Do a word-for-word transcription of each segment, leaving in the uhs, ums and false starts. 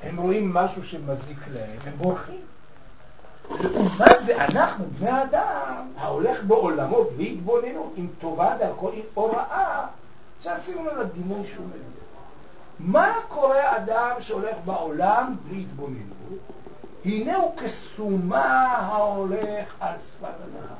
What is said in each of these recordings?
הם רואים משהו שמזיק להם, הם בורחים. לעומת זה, אנחנו, בני אדם, ההולך בעולמו בלי התבוננות, עם טובה דרכו, עם הוראה, שעשינו לו לדימוי שהוא מבין. מה קורה אדם שהולך בעולם בלי התבוננות? הנה הוא כסומה ההולך על שפת הנהר.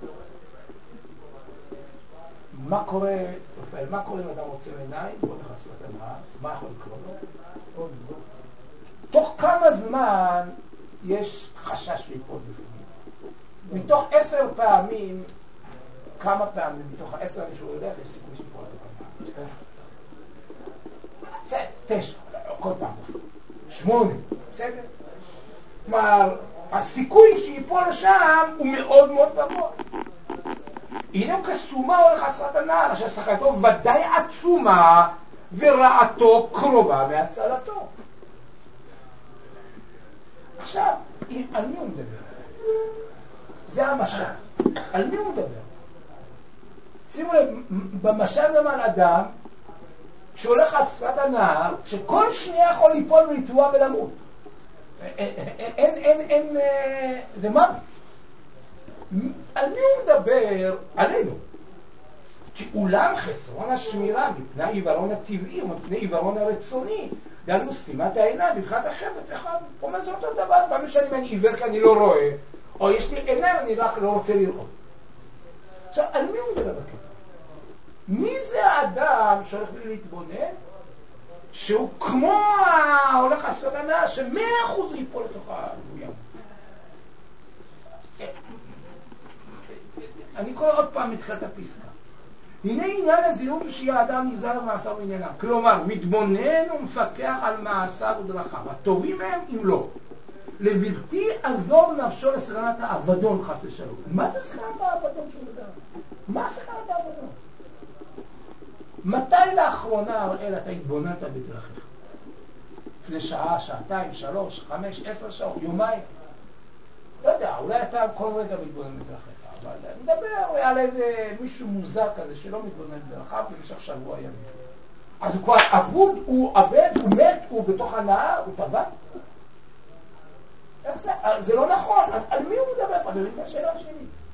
מה קורה, רפאל, מה קורה אם אדם רוצה עיניים, הוא הולך על שפת הנהר? מה יכול לקרוא לו? תוך כמה זמן יש חשש ליפול בפנים? מתוך עשר פעמים, כמה פעמים, מתוך העשר פעמים שהוא הולך, יש סיכוי שיפול בפנים. בסדר, תשע, כל פעם, שמונה, בסדר? כלומר, הסיכוי שיפול שם הוא מאוד מאוד גבוה. הנה הוא כסומה הולך על שפת הנהר, אשר שחקתו ודאי עצומה ורעתו קרובה מהצלתו. עכשיו, על מי הוא מדבר? זה המשל. על מי הוא מדבר? שימו לב, במשל גם על אדם שהולך על שפת הנהר, שכל שנייה יכול ליפול ולטבוע ולמות. אין, אין, אין, זה מה? על מי הוא מדבר? עלינו. כי אולם חסרון השמירה מפני העיוורון הטבעי ומפני העיוורון הרצוני, דהיינו סתימת העיניים בבחינת החפץ אחד. הוא אומר, זה אותו דבר, פעמים שאני אני עיוור כי אני לא רואה, או יש לי עיניים אני רק לא רוצה לראות. עכשיו, על מי הוא מדבר בכלל? מי זה האדם שהולך בלי להתבונן? שהוא כמו ההולך על שפת הנהר, שמאה אחוז ייפול לתוך הגויים. אני קורא עוד פעם מתחילת הפסקה. הנה עניין הזיהום שיהיה האדם נזהר במעשיו ועניינם. כלומר, מתבונן ומפקח על מעשיו ודרכיו. הטובים מהם אם לא. לבלתי עזור נפשו לסכנת האבדון חס ושלום. מה זה סכנת האבדון שהוא מדבר? מה סכנת האבדון? מתי לאחרונה הראל אתה התבוננת בדרכיך? לפני שעה, שעתיים, שלוש, חמש, עשר שעות, יומיים? לא יודע, אולי אתה כל רגע מתבונן בדרכיך, אבל אני מדבר על איזה מישהו מוזר כזה שלא מתבונן בדרכיו במשך שבוע ימים. אז הוא כבר אבוד, הוא אבד, הוא מת, הוא בתוך הנהר, הוא טבע? איך זה? זה לא נכון, אז על מי הוא מדבר? אני מבין את השאלה שלי.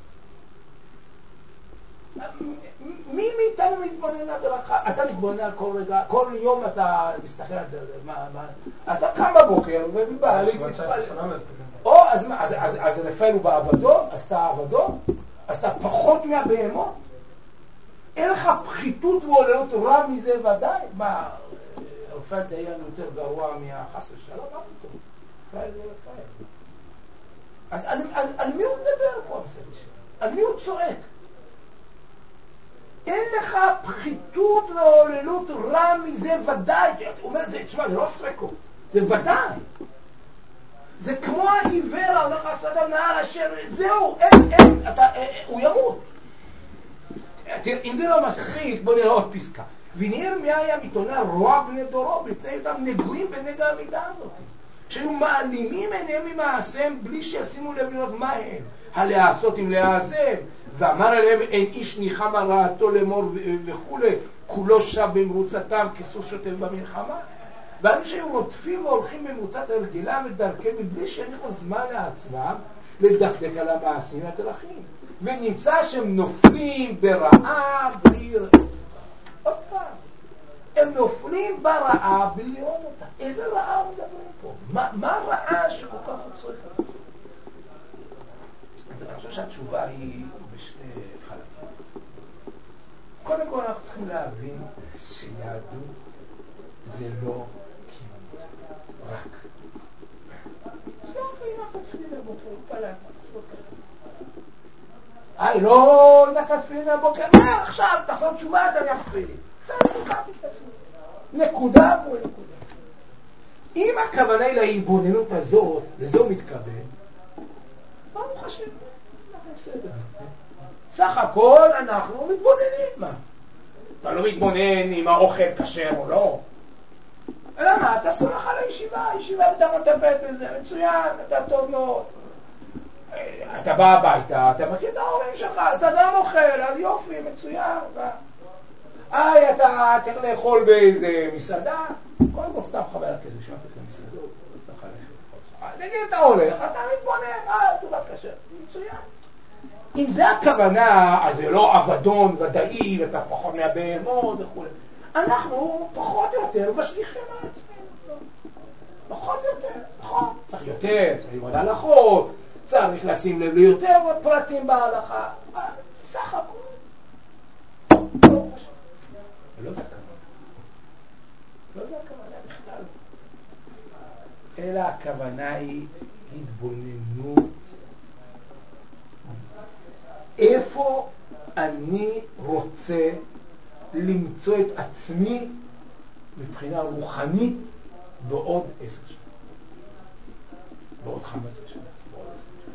מי מאיתנו מתבונן על דרכך? אתה מתבונן על כל רגע, כל יום אתה מסתכל על זה, אתה קם בבוקר ובא להתפלל. או, אז מה, אז רפאל הוא באבדון? אז אתה אבדון? אז אתה פחות מהבהמות? אין לך פחיתות ועוללות רע מזה ודאי? מה, רפאל דיין יותר גרוע מהחס ושלום? מה פתאום? רפאל זה רפאל. אז על מי הוא מדבר פה? על מי הוא צועק? אין לך פחיתות ועוללות רע מזה ודאי. אתה אומר את זה, תשמע, זה לא סרקו, זה ודאי. זה כמו העיוור ההולך על שפת הנהר אשר זהו, אין, אין, אתה, הוא ימות. אם זה לא מספיק, בוא נראה עוד פסקה. ונראה מי היה מתונה רוע בני דורו, מפני אותם נגועים בנגע המידה הזאת. שהיו מעלימים עיניהם ממעשיהם בלי שישימו לב לראות מה הם. הלעשות עם לעזב, ואמר עליהם אין איש ניחם על רעתו לאמור וכו', כולו שב במרוצתם כסוס שוטף במלחמה. ואני שהיו רודפים והולכים במרוצת הרגלם ודרכם מבלי שיניחו זמן לעצמם לדקדק על המעשים והדרכים. ונמצא שהם נופלים ברעה בלי לראות. עוד פעם, הם נופלים ברעה בלי לראות אותה. איזה רעה מדברים פה? מה, מה הרעה שכל כך הוא צריך? אז אני חושב שהתשובה היא בשתי חלקים. קודם כל אנחנו צריכים להבין שיהדות זה לא קימות, רק. זה הנה כתפילין הבוקר, הוא פלט, לא ככה. היי, לא נקת תפילין הבוקר, מה עכשיו? תחזור תשובה, אתה נקת תפילין. בסדר, נקעתי את עצמי. נקודה מול נקודה. אם הכוונה היא להתבוננות הזאת, לזה הוא מתכוון, ברוך השם, אנחנו בסדר. סך הכל אנחנו מתבוננים, מה? אתה לא מתבונן אם האוכל כשר או לא. אלא מה? אתה סומך על הישיבה, הישיבה אתה מטפל בזה, מצוין, אתה טוב מאוד. אתה בא הביתה, אתה מכיר את ההורים שלך, אז אתה גם אוכל, אז יופי, מצוין. היי, אתה צריך לאכול באיזה מסעדה? קודם כל סתם חבר כזה, שמעת את המסעדה. צריך ללכת. נגיד אתה הולך, אתה מתבונן, אה, תעודת כשר, מצוין. אם זה הכוונה, אז זה לא אבדון ודאי, ואתה פחות מהבהמות וכו'. אנחנו פחות או יותר משליכים על עצמנו. פחות או יותר, נכון. צריך יותר, צריך ללמוד הלכות, צריך לשים לב ליותר פרטים בהלכה. סך הכל. ולא זה הכוונה. לא זה הכוונה בכלל. אלא הכוונה היא התבוננות. איפה אני רוצה למצוא את עצמי מבחינה רוחנית בעוד עשר שנה, בעוד חמש עשרה שנה, בעוד עשרים שנה.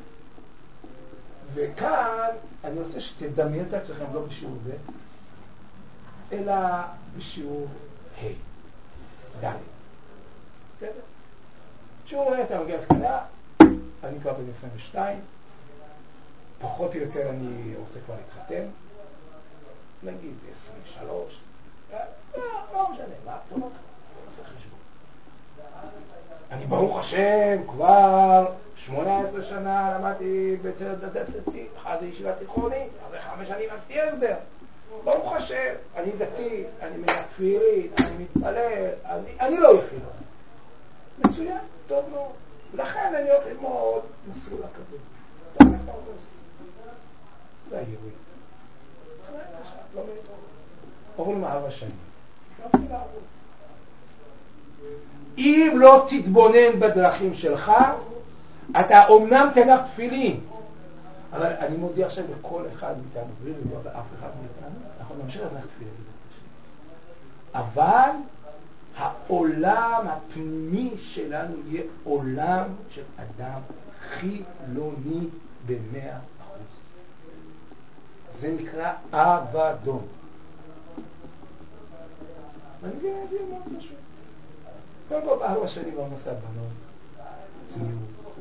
וכאן אני רוצה שתדמיין את עצמכם לא בשיעור ב' אלא בשיעור ה' ד'. בסדר? שיעור ה' אתה מגיע להשכלה, אני כבר בן עשרים ושתיים, פחות או יותר אני רוצה כבר להתחתן, נגיד עשרים ושלוש, לא משנה, מה, פה לא נעשה חשבון. אני ברוך השם כבר שמונה עשרה שנה למדתי בצל דתי, אחד זה ישיבה תיכונית, אחרי חמש שנים עשיתי הסדר. ברוך השם, אני דתי, אני מניח תפילין, אני מתפלל, אני, אני לא יחיד. מצוין, טוב מאוד. לכן אני הולך ללמוד מסלול הקבלה. טוב, איך אתה רוצה לעשות? זה הירוי. לא מיותר. עוברים ארבע שנים. אם לא תתבונן בדרכים שלך, אתה אומנם תנח תפילין. אבל אני מודיע עכשיו לכל אחד מאיתנו, בלי לדבר באף אחד מאיתנו, אנחנו נמשיך לנח תפילין. אבל העולם הפנימי שלנו יהיה עולם של אדם חילוני במאה אחוז. זה נקרא אבדון. אני מבין, זה מאוד פשוט. קודם כל בארבע שנים לא נושא הבנות, צניעות.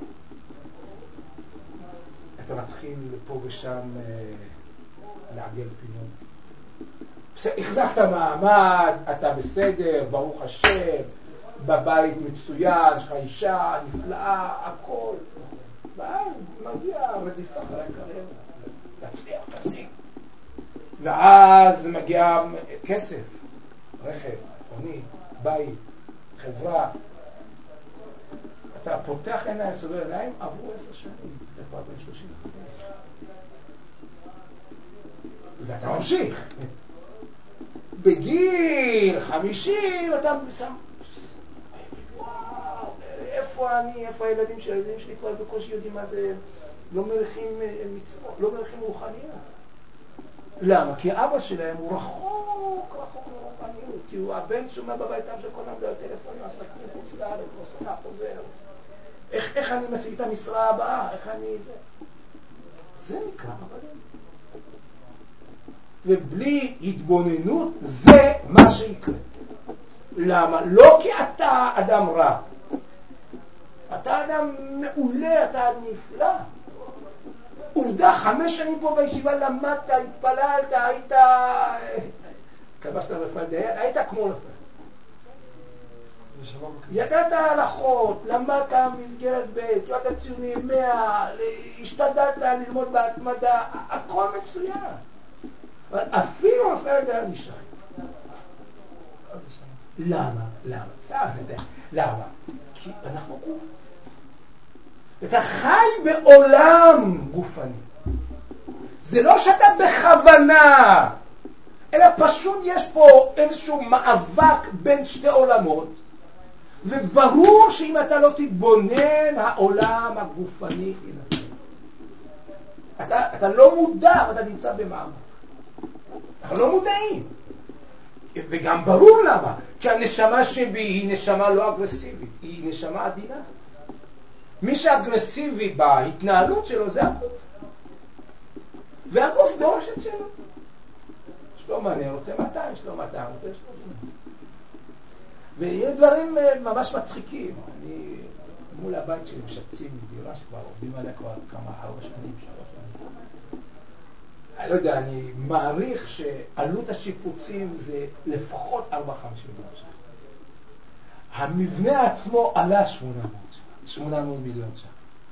אתה מתחיל פה ושם לעגל פינות. החזקת מעמד, אתה בסדר, ברוך השם, בבית מצוין, יש לך אישה נפלאה, הכל. ואז מגיע רדיפה אחרי הקריירה, תצליח, תשיג. ואז מגיע כסף, רכב, עוני, בית, חברה. אתה פותח עיניים, סוגר עיניים, עברו עשר שנים, אתה כבר בן שלושים וחמש. ואתה ממשיך. בגיל חמישים אתה שם, וואו, איפה אני, איפה הילדים של הילדים שלי כבר בקושי יודעים מה זה, לא מלכים מצוות, לא מלכים רוחניות. למה? כי אבא שלהם הוא רחוק, רחוק מרוחניות, כי הוא הבן שומע בביתם של כל עמדה הטלפונים, עסקים חוץ לארץ, נוסע, חוזר. איך, איך אני משיג את המשרה הבאה? איך אני זה? זה נקרא אבדון. ובלי התבוננות זה מה שיקרה. למה? לא כי אתה אדם רע. אתה אדם מעולה, אתה אדם נפלא. עובדה, חמש שנים פה בישיבה למדת, התפללת, היית... כבשת רפאל דיין, היית כמו רפאל. ידעת הלכות, למדת מסגרת בית, קיבלת ציונים מאה, השתדלת ללמוד בהתמדה, הכל מצוין. אבל אפילו רפאל דיין נשאר. למה? למה? למה? כי אנחנו גוף. אתה חי בעולם גופני. זה לא שאתה בכוונה, אלא פשוט יש פה איזשהו מאבק בין שתי עולמות, וברור שאם אתה לא תתבונן, העולם הגופני ינצח. אתה, אתה לא מודע, אתה נמצא במאבק. אנחנו לא מודעים. וגם ברור למה. כי הנשמה שבי היא נשמה לא אגרסיבית, היא נשמה עדינה. מי שאגרסיבי בהתנהלות שלו זה הגוף. והגוף דורש את שלו. יש לו מנה, רוצה מאתיים, יש לו מאתיים, רוצה שלושים. ויש דברים ממש מצחיקים. אני מול הבית שלי משפצים דירה שכבר עובדים עליה כבר כמה ארבע שנים, שלוש שנים. אני לא יודע, אני מעריך שעלות השיפוצים זה לפחות ארבע חמישים מיליון שקל. המבנה עצמו עלה שמונה מאות מיליון ש"ח.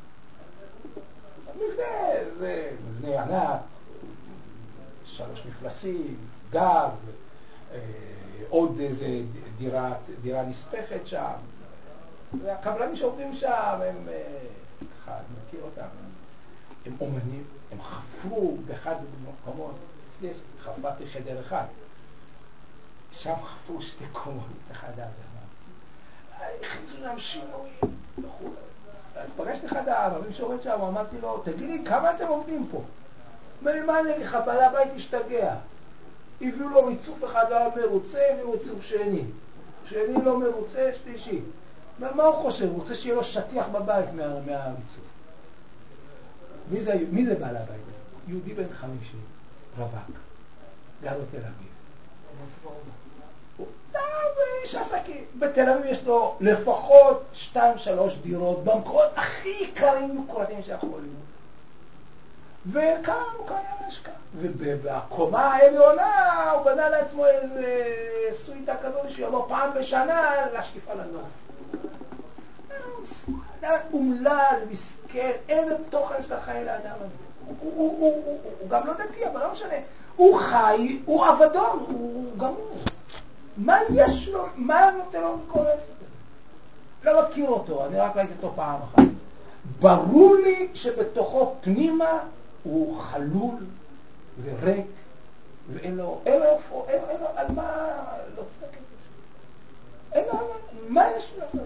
המבנה זה מבנה ענק, שלוש מפלסים, גב, אה, עוד איזה דירה, דירה נספחת שם. והקבלנים שעובדים שם הם, ככה, אני מכיר אותם, הם אומנים, הם חפרו באחד המקומות, אצלי חפרתי חדר אחד, שם חפרו שתי קומות, אחד עד אחד. הכניסו שם שינויים וכו'. אז פגשתי אחד הערבים שעובד שם, אמרתי לו, תגידי, כמה אתם עובדים פה? אומר לי, מה אני אגיד לך, בעל הבית השתגע. הביאו לו ריצוף אחד לא מרוצה, הביאו ריצוף שני. שני לא מרוצה, שלישי. מה הוא חושב? הוא רוצה שיהיה לו שטיח בבית מה, מהריצוף. מי זה, מי זה בעל הבית? יהודי בן חמישים, רווק, גר בתל אביב. הוא איש עסקים. בתל אביב יש לו לפחות שתיים, שלוש דירות, במקומות הכי יקרים יוקרתיים שיכול להיות. וכאן הוא קיים השקעה. ובקומה העליונה הוא בנה לעצמו איזה סוויטה כזאת שיבוא פעם בשנה להשקיף על הנוף. אומלל, מסכן, איזה תוכן של החיים לאדם הזה. הוא, הוא, הוא, הוא, הוא גם לא דתי, אבל לא משנה. הוא חי, הוא עבדון, הוא גמור. מה יש לו, מה נותן לו מכל העסק הזה? לא מכיר אותו, אני רק ראיתי אותו פעם אחת. ברור לי שבתוכו פנימה הוא חלול וריק, ואין לו, אין לו, אין לו, אין לו, על מה לא צדק את זה? אין לו, מה יש לו לעשות?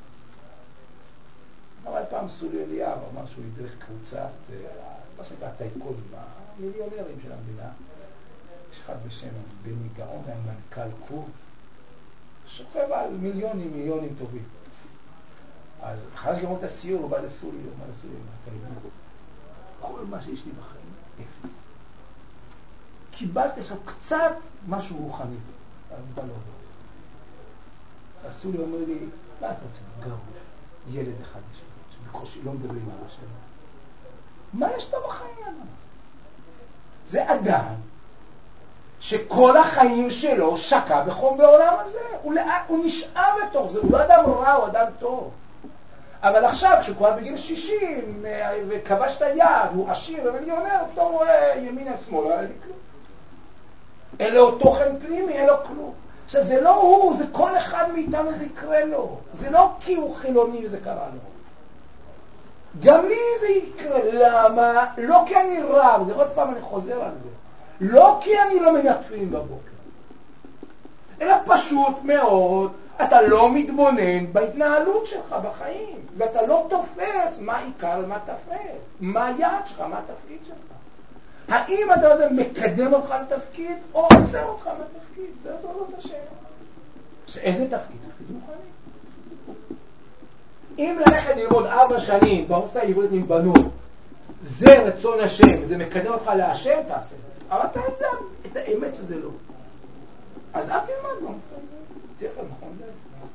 אבל פעם סולי אליהו אמר שהוא ידרך קבוצת, מה שנקרא טייקונים, המיליונרים של המדינה. יש אחד בשם בני גאון, היה מנכ"ל קור, שוכב על מיליונים, מיליונים טובים. אז אחרי שגמרו את הסיור, הוא בא לסולי, הוא בא לסולי, אתה יודע, כל מה שיש לי בחיים, אפס. קיבלתי עכשיו קצת משהו רוחני, אז בא לו. אז סולי אומר לי, מה אתה רוצה? גרוש, ילד אחד יש. בקושי לא מדברים על השם. מה יש לו בחיים? זה אדם שכל החיים שלו שקע בחום בעולם הזה. הוא, לא, הוא נשאר לתוך זה, הוא לא אדם רע, הוא אדם טוב. אבל עכשיו, כשהוא כבר בגיל שישים וכבש את היד, הוא עשיר ומיליונר, פתאום הוא רואה ימין על שמאל, לא היה לי כלום. אין לו תוכן פנימי, אין לו כלום. עכשיו, זה לא הוא, זה כל אחד מאיתנו זה יקרה לו. זה לא כי הוא חילוני וזה קרה לו. גם לי זה יקרה. למה? לא כי אני רב, זה עוד פעם אני חוזר על זה. לא כי אני לא מניח תפילין בבוקר. אלא פשוט מאוד, אתה לא מתבונן בהתנהלות שלך בחיים. ואתה לא תופס מה עיקר ומה תפקיד. מה היעד שלך, מה התפקיד שלך. האם אתה יודע מקדם אותך לתפקיד או עוצר אותך מהתפקיד? זה לא זאת השאלה. איזה תפקיד? תפקיד מוכנים. אם ללכת ללמוד ארבע שנים באוניברסיטה העברית עם בנות, זה רצון השם, זה מקדם אותך להשם, תעשה את זה. אבל אתה יודע את האמת שזה לא. אז אל תלמד באוניברסיטה העברית. תהיה לך נכון לב.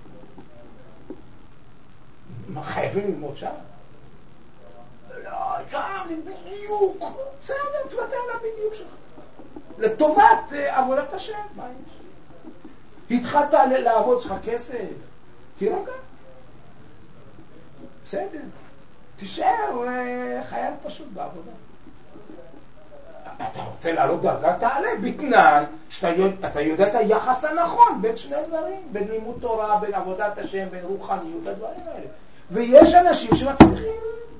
מה, חייבים ללמוד שם? לא, שם זה בדיוק. בסדר, תוותר לה בדיוק שלך. לטובת עבודת השם, מה יש? התחלת לעבוד שלך כסף, תירגע. בסדר, תישאר חייל פשוט בעבודה. אתה רוצה לעלות דרגה, תעלה בתנאי שאתה יודע את היחס הנכון בין שני דברים, בין לימוד תורה, בין עבודת השם, בין רוחניות, הדברים האלה. ויש אנשים שמצליחים,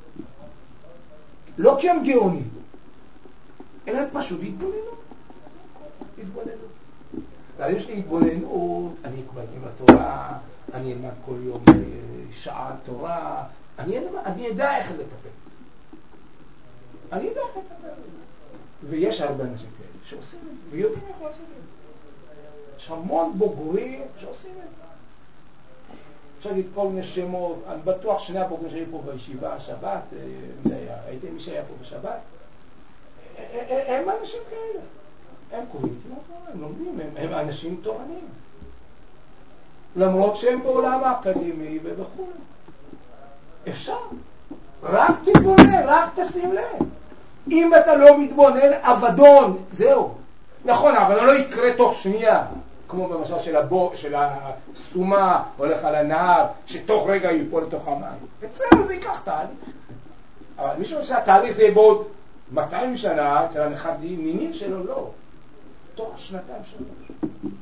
לא כי הם גאונים, אלא הם פשוט התבוננו. התבוננו. אז יש לי התבוננות, אני אקבלתי בתורה, אני אלמד כל יום שעה תורה, אני, אני יודע איך לטפל. אני יודע איך לטפל. ויש הרבה אנשים כאלה שעושים את זה, ויודעים איך לעשות את זה. יש המון בוגרים שעושים את זה. אפשר להגיד כל מיני שמות, אני בטוח שני הבוגרים שהיו פה בישיבה, שבת, הייתי מי שהיה פה בשבת, הם אנשים כאלה. הם קוראים את זה, הם לומדים, הם, הם אנשים תורנים. למרות שהם בעולם האקדמי ובחול. אפשר. רק תתבונן, רק תשים לב. אם אתה לא מתבונן, אבדון, זהו. נכון, אבל לא יקרה תוך שנייה. כמו במשל של הבו, של הסומה, הולך על הנהר, שתוך רגע ייפול לתוך המים. אצלנו זה ייקח תהליך. אבל מישהו שהתהליך זה בעוד מאתיים שנה, אצל הנכדים, מינים שלו לא. תוך שנתיים שלוש.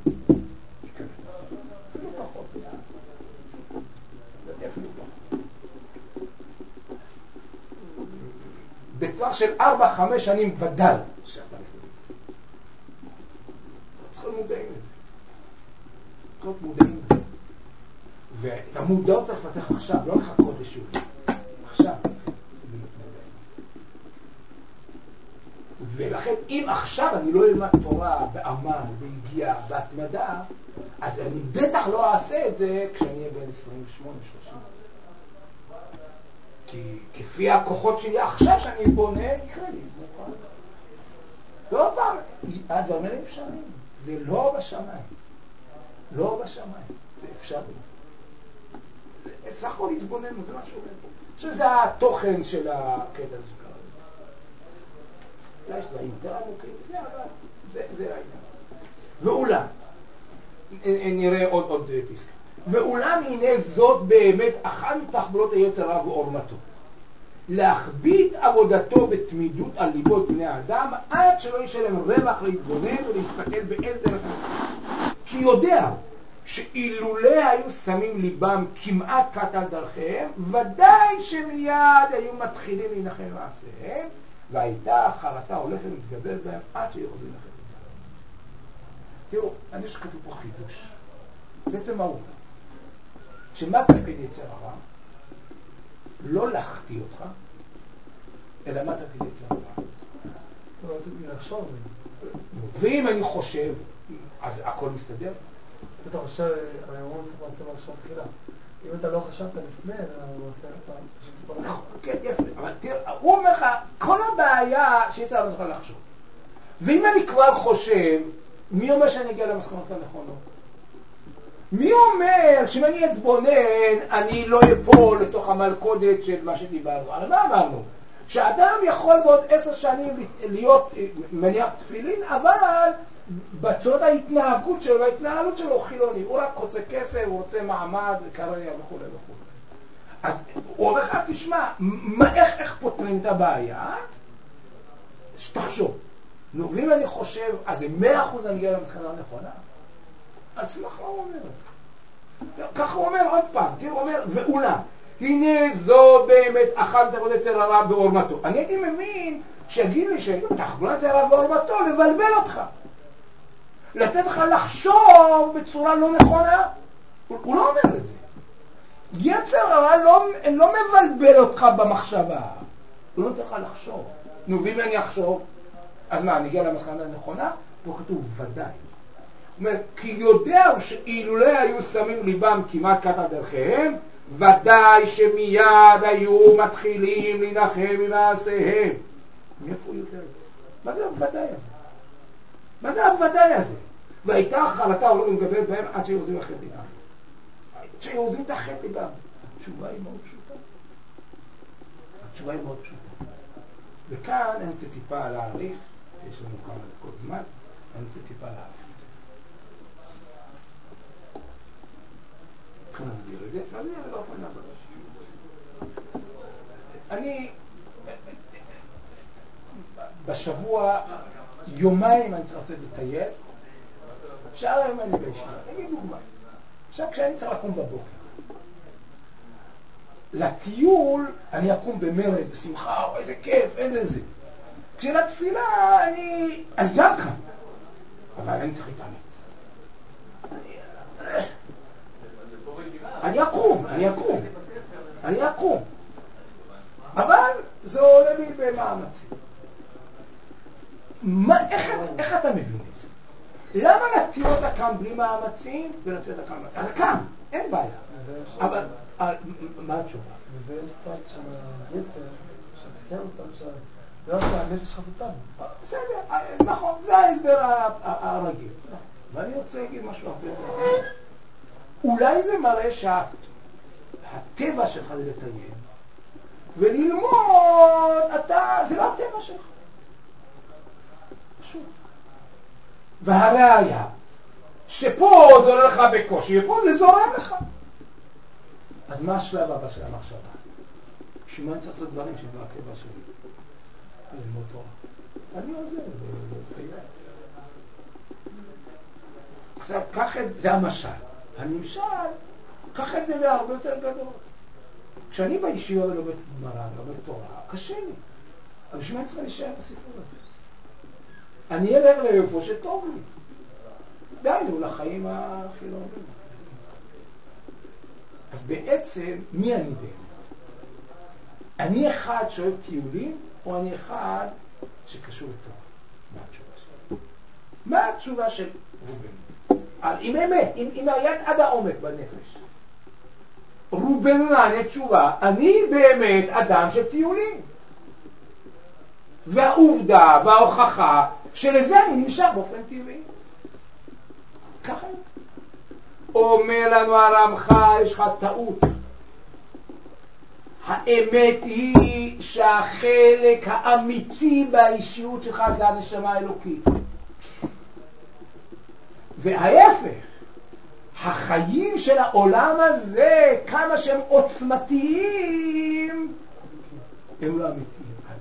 אפילו פחות. אפילו פחות. בטווח של ארבע, חמש שנים ודאי. צריך להיות מודעים לזה. צריך להיות מודעים לזה. ואת המודעות צריך לפתח עכשיו, לא לחכות לשוב. עכשיו. ולכן אם עכשיו אני לא אלמד תורה בעמל, בהגיעה, בהתמדה, אז אני בטח לא אעשה את זה כשאני אהיה בין עשרים ושמונה שלושים. כי כפי הכוחות שלי עכשיו שאני בונה, יקרה לי. לא פעם, הדברים האלה אפשריים. זה לא בשמיים. לא בשמיים. זה אפשרי. סך הכל התבוננו, זה משהו. שזה התוכן של הקטע הזה. יש דברים יותר עמוקים, זה אבל, זה, זה העניין. ואולם, נראה עוד, עוד פסקה. ואולם הנה זאת באמת אחת מתחבולות היצר הרע ועורמתו. להכביד עבודתו בתמידות על ליבו את בני האדם, עד שלא ישלם רווח להתבונן ולהסתכל באיזה דרך. כי יודע שאילולא היו שמים ליבם כמעט קט על דרכיהם, ודאי שמיד היו מתחילים להנחם מעשיהם, והייתה החרטה הולכת ומתגברת בהם עד שיורזים לכם. תראו, אני שכתוב פה חידוש. בעצם מה הוא? שמה תפקיד יצר הרע? לא להחטיא אותך, אלא מה תפקיד יצר הרע? לא, תפקיד לחשוב. ואם אני חושב, אז הכל מסתדר? אתה חושב, אני אומר לך מה אתה לחשוב תחילה. אם אתה לא חשבת לפני, אני רוצה אתה פשוט טיפה לחשוב. כן, יפה. אבל תראה, הוא אומר לך, כל הבעיה שיצר הרע נוכל לחשוב. ואם אני כבר חושב, מי אומר שאני אגיע למסקנות הנכונות? מי אומר שאם אני אתבונן, אני לא אפול לתוך המלכודת של מה שדיברנו? על מה אמרנו? שאדם יכול בעוד עשר שנים להיות מניח תפילין, אבל בצורת ההתנהגות שלו, ההתנהלות שלו חילוני. הוא רק רוצה כסף, הוא רוצה מעמד וקריירה וכו' וכו'. אז הוא אומר לך, תשמע, מה, איך, איך פותרים את הבעיה? שתחשוב. נו, ואם אני חושב, אז זה מאה אחוז אני אגיע למסקנה הנכונה. על סמך מה הוא אומר את זה? ככה הוא אומר עוד פעם, תראו, הוא אומר, ואולם, הנה זאת באמת אחת מתחבולות יצר הרע בעורמתו. אני הייתי מבין שיגיד לי שתחבולות יצר הרע בעורמתו לבלבל אותך. לתת לך לחשוב בצורה לא נכונה. הוא, הוא לא אומר את זה. יצר הרע לא, לא מבלבל אותך במחשבה. הוא לא נותן לך לחשוב. נו, ואם אני אחשוב, אז מה, אני אגיע למסקנה הנכונה? פה כתוב ודאי. הוא אומר, כי יודע שאילולא היו שמים ליבם כמעט קט על דרכיהם, ודאי שמיד היו מתחילים להנחם ממעשיהם. מאיפה הוא יודע? מה זה הוודאי הזה? מה זה הוודאי הזה? והייתה החלטה הולכת ומגברת בהם עד שיורזים החטא ליבם. עד שיורזים את החטא ליבם. התשובה היא מאוד פשוטה. התשובה היא מאוד פשוטה. וכאן אני רוצה טיפה להעריך, יש לנו כמה דקות זמן, אני רוצה טיפה להעריך. איך נסביר את זה? נסביר את זה באופן הבא. אני בשבוע יומיים אני צריך לצאת לטייל, שעה יום אני בישיבה. נגיד דוגמה. עכשיו כשאני צריך לקום בבוקר, לטיול אני אקום במרד, בשמחה, או איזה כיף, איזה זה. כשלתפילה אני, אני גם כאן, אבל אני צריך להתאמץ. אני אקום, אני אקום, אני אקום. אבל זה עולה לי במאמצים. מה, איך, איך אתה מבין את זה? למה נטיל אותה כאן בלי מאמצים ונטיל אותה כאן מאמצים? אתה כאן, אין בעיה. אבל, מה התשובה? ויש צד של היצר, שאתה כן רוצה של... זה לא שהנפש חפצה. בסדר, נכון, זה ההסבר הרגיל. ואני רוצה להגיד משהו הרבה יותר. אולי זה מראה שהטבע שלך זה לטייל, וללמוד, אתה, זה לא הטבע שלך. פשוט. והראיה, שפה זה עולה לך בקושי, ופה זה זורם לך. אז מה השלב הבא של המחשבה? בשביל מה אני צריך לעשות דברים שהם לא הטבע שלי? ללמוד תורה. אני עוזר, בחיי. עכשיו, קח את זה, זה המשל. הנמשל, קח את זה להרבה יותר גדול. כשאני בישיבה ולומד גמרא, ולומד תורה, קשה לי. אבל בשביל מה אני צריך להישאר בסיפור הזה? אני אלך לאיפה שטוב לי. דיינו לחיים החילוניים. אז בעצם, מי אני באמת? אני אחד שאוהב טיולים, או אני אחד שקשור לתורה? מה התשובה שלי? מה התשובה של רובנו? עם אמת, עם, עם היד עד העומק בנפש. רובנו נענה תשובה, אני באמת אדם של טיולים. והעובדה וההוכחה שלזה אני נמשך באופן טבעי. ככה יוצא. אומר לנו הרמח"ל, יש לך טעות. האמת היא שהחלק האמיתי באישיות שלך זה הנשמה האלוקית. וההפך, החיים של העולם הזה, כמה שהם עוצמתיים, הם לא אמיתיים.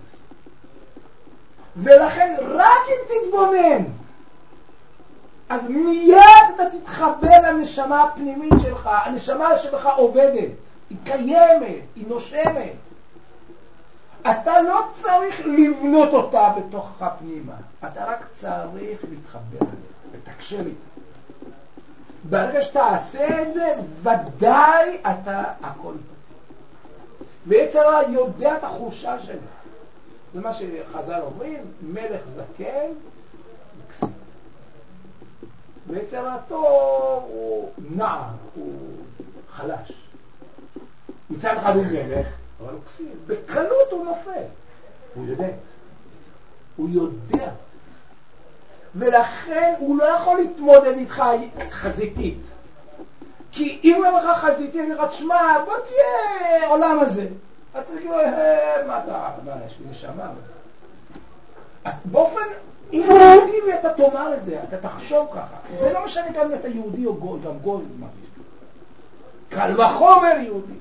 ולכן רק אם תתבונן, אז מיד אתה תתחבר לנשמה הפנימית שלך, הנשמה שבך עובדת, היא קיימת, היא נושמת. אתה לא צריך לבנות אותה בתוך הפנימה, אתה רק צריך להתחבר אליה, לתקשר איתה. ברגע שתעשה את זה, ודאי אתה הכל יפתח. ויצר הרע יודע את החולשה שלו. זה מה שחז"ל אומרים, מלך זקן, מקסים. ויצר הטוב הוא נער, הוא חלש. מצד אחד הוא מלך, אבל הוא קסים. בקלות הוא נופל. הוא יודע. הוא יודע. ולכן הוא לא יכול להתמודד איתך חזיתית. כי אם הוא אומר לך חזיתית, אני אומר לך, תשמע, בוא תהיה עולם הזה. אתה תגיד לו, מה אתה, מה, יש לי נשמה? באופן אינטואיטיבי אתה תאמר את זה, אתה תחשוב ככה. זה לא משנה גם אם אתה יהודי או גוי, גם גוי מרגיש. קל וחומר יהודי.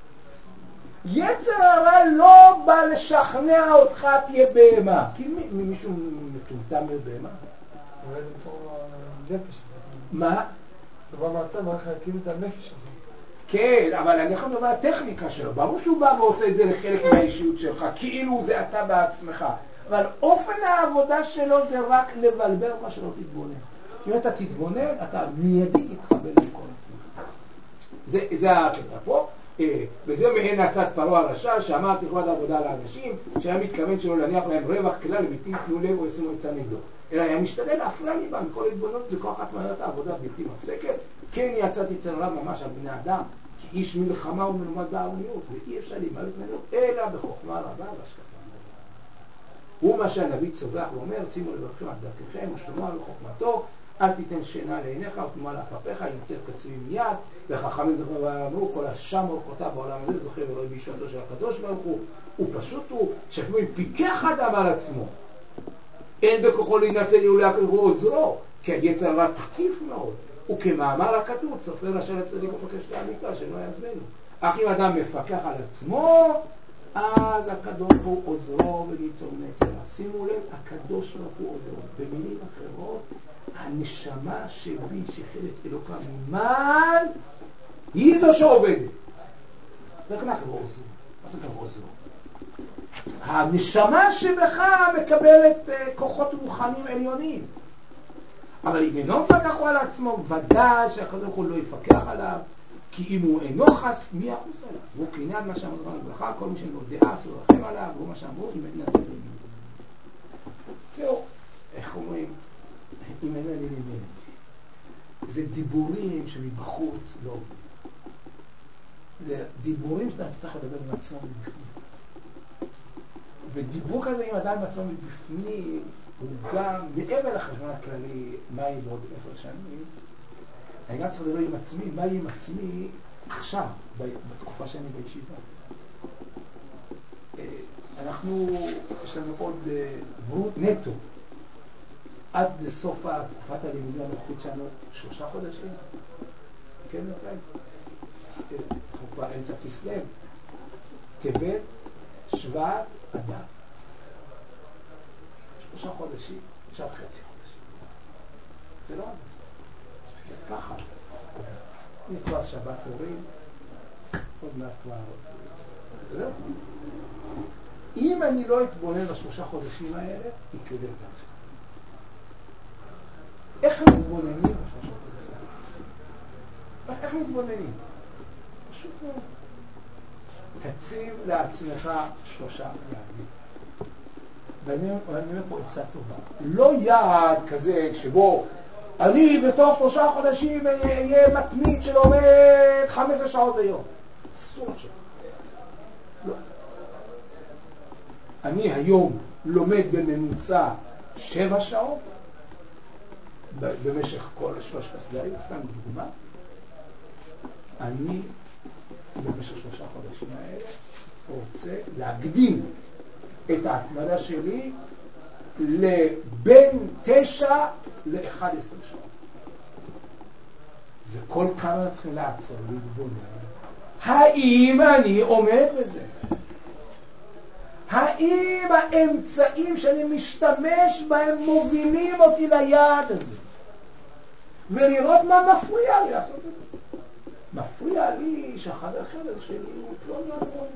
יצר הרע לא בא לשכנע אותך תהיה בהמה. כי מישהו מטומטם בהמה? אולי זה בתור הנפש. מה? דבר מעצם, רק להקים את הנפש שלך. כן, אבל אני יכול לדבר על הטכניקה שלו. ברור שהוא בא ועושה את זה לחלק מהאישיות שלך, כאילו זה אתה בעצמך. אבל אופן העבודה שלו זה רק לבלבל לך שלא תתבונן. אם אתה תתבונן, אתה מיידית תתחבר לכל עצמך. זה, זה הקטע פה. וזה מעין הצד פרעה הרשע, שאמר תכבד עבודה לאנשים, שהיה מתכוון שלא להניח להם רווח כלל לביתי תנו לב או ישימו עצה נגדו. אלא היה משתדל להפריע לי בה מכל התבוננות בכוח התמדת העבודה בלתי מפסקת. כן יצאתי אצל רב ממש על בני אדם, כי איש מלחמה ומלומד בערמיות, ואי אפשר להימלט ממנו אלא בחוכמה רבה והשקפה. הוא מה שהנביא צובח ואומר, שימו לברכם על דרככם ושלמה על חוכמתו, אל תיתן שינה לעיניך ותנומה לעפעפיך, ימצאת קצבי מיד. וחכמים זוכרים ואמרו, כל השם אורחותיו בעולם הזה זוכה ורואה בישועתו של הקדוש ברוך הוא. הוא פשוט הוא שאפילו אם פיקח אדם על עצמו, אין בכוחו להינצל יעולה כבוא עוזרו, כי היצר הרע תקיף מאוד. וכמאמר הכתוב, סופר אשר הצדיק ופקש לאמיתה, שלא יעזבנו. אך אם אדם מפקח על עצמו, אז הקדוש ברוך הוא עוזרו וניצור נצר. שימו לב, הקדוש ברוך הוא עוזרו. במילים אחרות, הנשמה שבי שחלק אלוקה ממעל, היא זו שעובדת. זה כמה קבוע עוזרו. מה זה קבוע עוזרו? הנשמה שבך מקבלת uh, כוחות רוחניים עליונים. אבל אם אינו מפקח על עצמו, ודאי שהקדוש ברוך הוא לא יפקח עליו, כי אם הוא אינו חס, מי יחוס עליו? והוא קניין מה שאמרו לנו ברכה, כל מי שאינו דעה אסור לכם עליו, והוא מה שאמרו, אם אין נדלים. זהו, איך אומרים? אם אין נדלים. זה דיבורים שמבחוץ לא עובדים. זה דיבורים שאתה צריך לדבר עם עצמו מבפנים. ודיבור כזה עם אדם עם עצמו מבפנים, הוא גם מעבר לחשבון הכללי, מה יהיה בעוד עשר שנים, אני גם צריך לדבר עם עצמי, מה יהיה עם עצמי עכשיו, בתקופה שאני בישיבה. אנחנו, יש לנו עוד ברות נטו. עד לסוף תקופת הלימודים הנוכחית שלנו שלושה חודשים. כן, נתן? אנחנו כבר אמצע כסלו, טבת, שבט, אדר. שלושה חודשים, עכשיו חצי חודשים. זה לא עד זה. ככה. אני כבר שבת הורים, עוד מעט כבר... זהו. אם אני לא אתבונן בשלושה חודשים האלה, יקרה את זה. איך מתבוננים בשלושה חודשים? איך מתבוננים? פשוט מאוד. תציב לעצמך שלושה יעדים. ואני אומר פה עצה טובה. לא יעד כזה שבו אני בתוך שלושה חודשים אהיה מתמיד שלומד חמש עשרה שעות ביום. אסור עכשיו. לא. אני היום לומד בממוצע שבע שעות במשך כל שלושת הסדרים, סתם דוגמה. אני במשך שלושה חודשים האלה רוצה להקדים את ההתמדה שלי לבין תשע לאחד עשר שעות. וכל כמה צריכים לעצור, להתבונן. האם אני עומד בזה? האם האמצעים שאני משתמש בהם מובילים אותי ליעד הזה? ולראות מה מפריע לי לעשות את זה. מפריע לי שהחדר חדר שלי הוא לא נעמוד.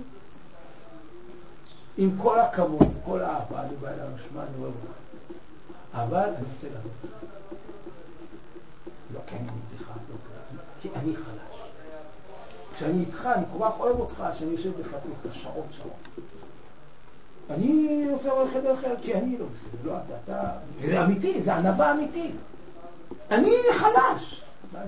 עם כל הכבוד, עם כל האהבה, אני בא אליו משמע, אני אוהב אותך. אבל אני רוצה לעשות את זה. לא כי אני נגדך, לא כי אני חלש. כשאני איתך, אני כל כך אוהב אותך, שאני יושב בפתיחה שעות שעות. אני רוצה לראות חדר אחר, כי אני לא בסדר, לא אתה, אתה... זה אמיתי, זה ענבה אמיתי. אני חלש.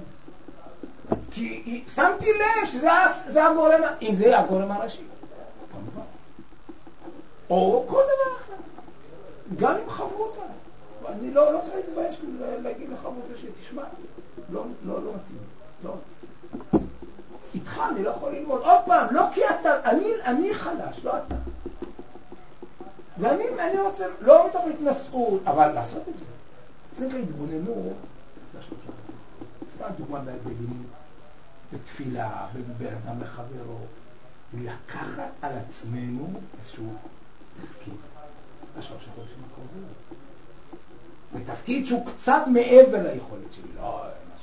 כי שמתי לב שזה הגורם, אם זה הגורם הראשי. כמובן. או כל דבר אחר. גם עם חברותה. אני לא, לא צריך להתבייש להגיד לחברותה שתשמע. לא, לא, לא מתאים. לא. איתך אני לא יכול ללמוד. עוד פעם, לא כי אתה, אני, אני חלש, לא אתה. ואני אני רוצה, לא מתוך התנסות, אבל לעשות את זה. זה נקרא התבוננות. סתם דוגמה במילים, בתפילה, בין אדם לחברו, לקחת על עצמנו איזשהו תפקיד. השלושה חודשים הקרובים. ותפקיד שהוא קצת מעבר ליכולת שלי. לא,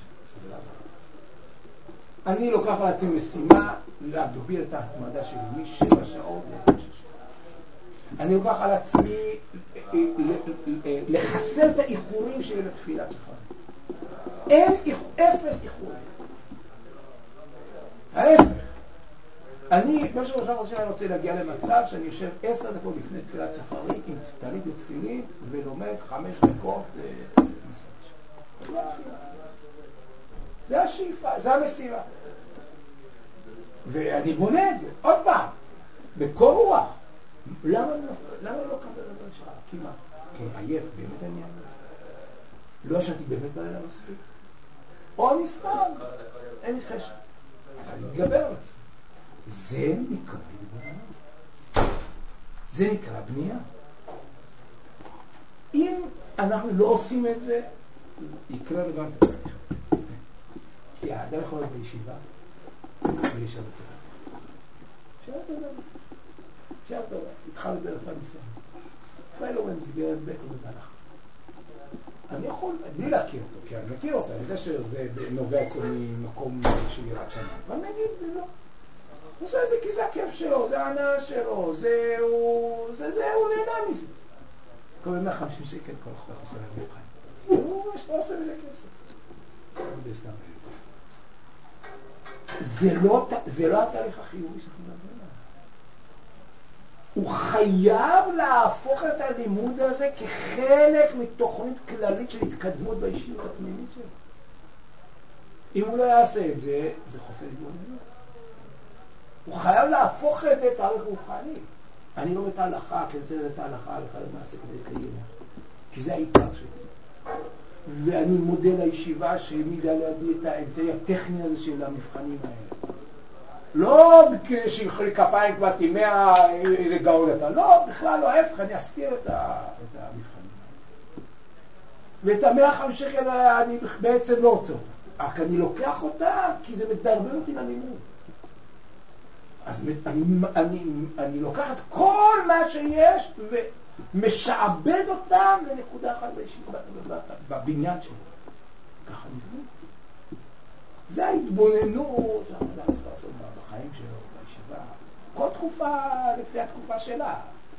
אני לוקח על עצמי משימה להגביר את ההתמדה שלי משבע שעות לתשע שעות. אני לוקח על עצמי לחסל את האיחורים שלי לתפילת שחרית. אין אפס איחורים. ההפך. אני, במשך שלושה חודשים אני רוצה להגיע למצב שאני יושב עשר דקות לפני תפילת שחרית עם טלית ותפילין ולומד חמש דקות זה השאיפה, זה המשימה. ואני בונה את זה, עוד פעם, בכל רוח. למה לא קבל את זה שעה? כי מה? כי עייף, באמת אני עייף. לא ישנתי באמת בלילה מספיק. או אני סתם, אין לי חשב. אני מתגבר על עצמי. זה נקרא התבוננות. זה נקרא בנייה. אם אנחנו לא עושים את זה, יקרה לבן את התהליך. כי האדם יכול להיות בישיבה, ולהישאר בתורה. שאלה טובה. שאלה טובה. התחל בדרך כלל ניסיון. אולי לא במסגרת בית או בבלח. אני יכול, בלי להכיר אותו, כי אני מכיר אותו, אני יודע שזה נובע אצלו ממקום של יראת שמיים. אבל נגיד, זה לא. הוא עושה את זה כי זה הכיף שלו, זה הענה שלו, זה הוא, זה זה, הוא נהנה מזה. כל מאה וחמישים שקל כל חודש של המבחן. הוא עושה מזה כסף. זה לא, זה לא התהליך החיובי שאנחנו מדברים עליו. הוא חייב להפוך את הלימוד הזה כחלק מתוכנית כללית של התקדמות באישיות הפנימית שלו. אם הוא לא יעשה את זה, זה חוסר התבוננות. הוא חייב להפוך את זה תהליך רוחני. אני לא בתהלכה, כי אני רוצה לתת תהלכה הלכה למעשה כדי לקיים. כי זה העיקר שלי. ואני מודה לישיבה שהעמידה לידי את האמצעי הטכני הזה של המבחנים האלה. לא שיחרי כפיים כבר תימא איזה גאון אתה. לא, בכלל לא, ההפך, אני אסתיר את המבחנים. ואת המאה חמישים שקל אני בעצם לא רוצה אותה. רק אני לוקח אותה כי זה מדרבן אותי ללימוד. אז אני, אני, אני לוקח את כל מה שיש ומשעבד אותם לנקודה אחת בישיבה, בבניין שלי. ככה נבנה. זה ההתבוננות שאנחנו צריכים לעשות בחיים שלו, בישיבה. כל תקופה לפי התקופה שלה.